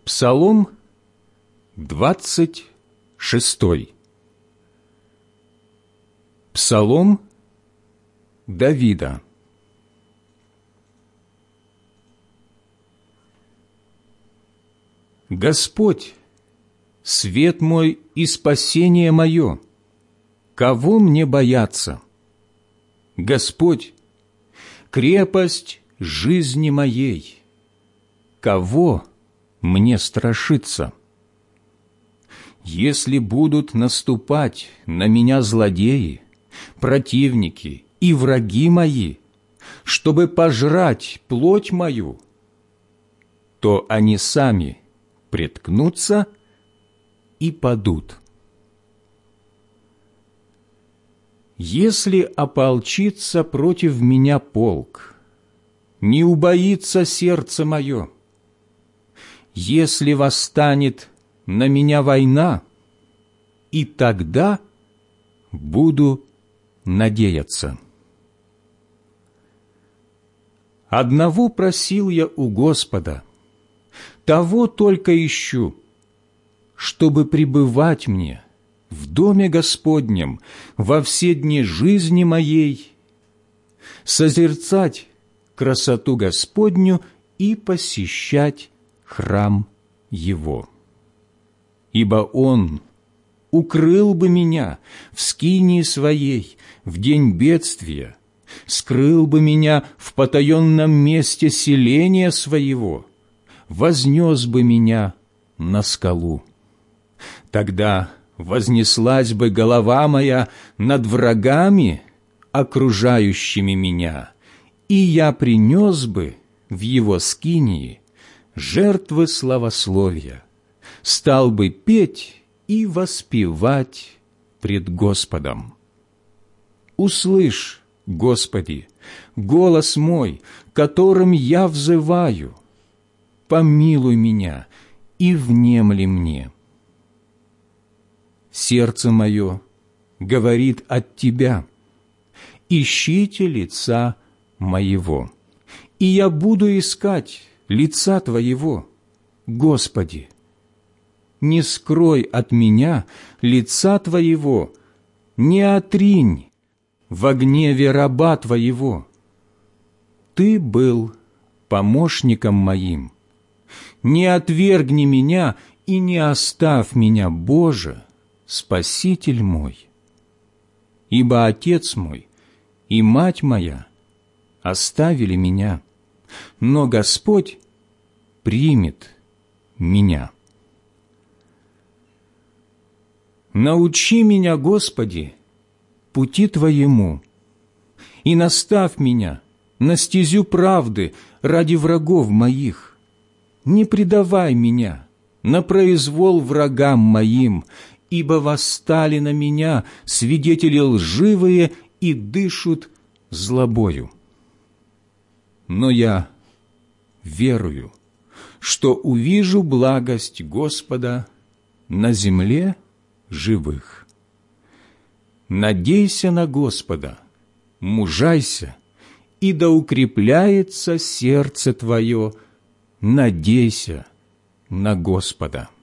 Псалом 26. Псалом Давида. Господь, свет мой и спасение мое, кого мне бояться? Господь, крепость жизни моей, кого мне страшиться? Если будут наступать на меня злодеи, противники и враги мои, чтобы пожрать плоть мою, то они сами приткнутся и падут. Если ополчится против меня полк, не убоится сердце мое. Если восстанет на меня война, и тогда буду надеяться. Одного просил я у Господа, того только ищу, чтобы пребывать мне в доме Господнем во все дни жизни моей, созерцать красоту Господню и посещать храм Его. Ибо Он укрыл бы меня в скинии своей в день бедствия, скрыл бы меня в потаенном месте селения своего, вознес бы меня на скалу. Тогда вознеслась бы голова моя над врагами, окружающими меня, и я принес бы в Его скинии жертвы славословия, стал бы петь и воспевать пред Господом. Услышь, Господи, голос мой, которым я взываю, помилуй меня и внемли мне. Сердце мое говорит от Тебя, ищите лица моего, и я буду искать лица Твоего, Господи. Не скрой от меня лица Твоего, не отринь во гневе раба Твоего. Ты был помощником моим. Не отвергни меня и не оставь меня, Боже, Спаситель мой. Ибо отец мой и мать моя оставили меня, но Господь примет меня. Научи меня, Господи, пути Твоему, и наставь меня на стезю правды ради врагов моих. Не предавай меня на произвол врагам моим, ибо восстали на меня свидетели лживые и дышут злобою. Но я верую, что увижу благость Господа на земле живых. Надейся на Господа, мужайся, и да укрепляется сердце твое, надейся на Господа.